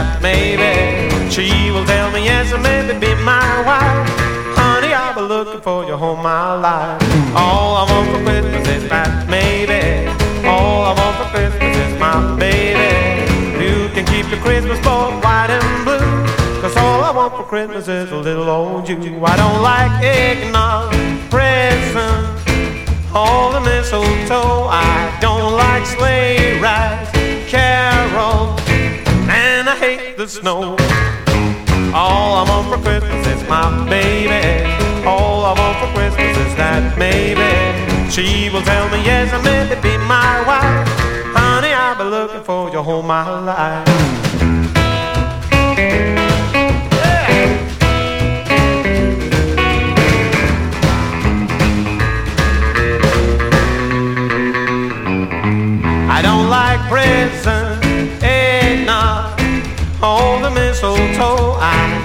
that maybe she will tell me yes or maybe be my wife. Honey, I've been looking for you all my life. All I want for Christmas is that maybe. All I want for Christmas is my baby. You can keep the Christmas board white and blue, 'cause all I want for Christmas is a little old you. I don't like eggnog, presents, all the mistletoe. I don't like sleigh rides, carols, and I hate the snow. All I want for Christmas is my baby. All I want for Christmas is that maybe she will tell me yes and maybe be my wife. Honey, I've been looking for you all my life. I don't like presents, eggnog, all the mistletoe. I